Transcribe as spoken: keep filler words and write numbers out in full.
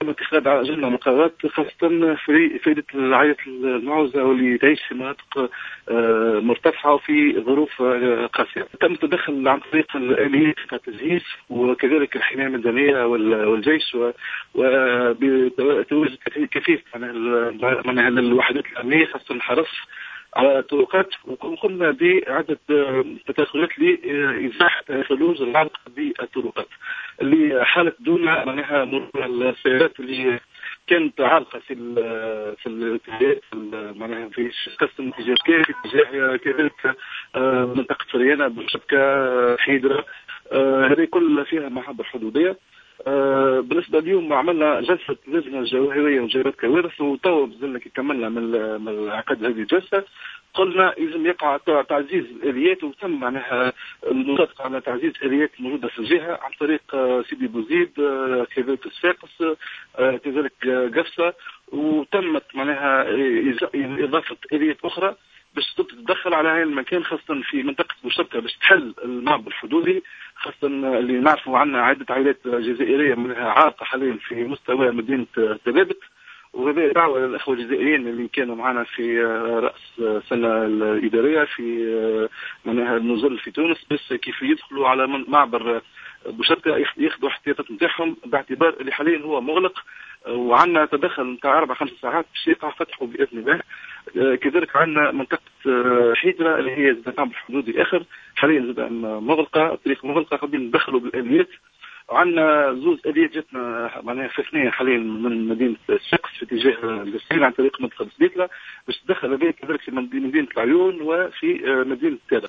تم اتخاذ عجلنا مقررات خاصة في فائدة العائلات المعوزة واللي تعيش في مناطق مرتفعة وفي ظروف قاسية. تم التدخل عن طريق الآليات التجهيز وكذلك الحماية المدنية والجيش وبتواجد كثيف من الوحدات الأمنية خاصة الحرس على الطرقات، وقمنا بعدة تدخلات لإزاحة ثلوج العالقة بالطرقات اللي حالت دون معناها مرور السيارات اللي كانت عالقة في ال في الاتجاهات معناها في قسم اتجاه في اتجاه كذلك منطقة فريانة بالشبكة حيدرة، هذه كلها فيها محاضر حدودية. آه بالنسبه اليوم عملنا جلسه لجنه جوهريه وجبات كوارث، وتوا بزلنا كي كملنا من من عقد هذه الجلسه قلنا يلزم يقع تعزيز الاليات، وتم معناها الموافقه على تعزيز الاليات الموجوده في الجهه عن طريق آه سيدي بوزيد آه كذلك صفاقس آه كذلك قفصه، وتمت معناها اضافه اليات اخرى باش تتدخل على هذا المكان خاصة في منطقة مشتركة باش تحل المعبر الحدودي، خاصة اللي نعرفوا عنا عدة عائلات جزائرية منها عارقة حاليا في مستوى مدينة تلابت، وهذا دعوة للأخوة الجزائريين اللي كانوا معنا في رأس سنة الإدارية في منها النزول في تونس بس كيف يدخلوا على معبر بوشتكة ياخذوا احتياطات نتاعهم باعتبار اللي حاليا هو مغلق، وعندنا تدخل نتاع أربع خمس ساعات باش يقع فتحه بإذن الله. كذلك عندنا منطقة حيدرة اللي هي معبر حدودي آخر حاليا مغلقة، الطريق مغلقة قبل ندخلوا بالآليات. عندنا زوز آليات جاتنا معناها في ثنية حاليا من مدينة الشقس في اتجاه الجسيم عن طريق منطقة سبيتلا باش تدخل هذه كذلك في مدينة العيون وفي مدينة تالا.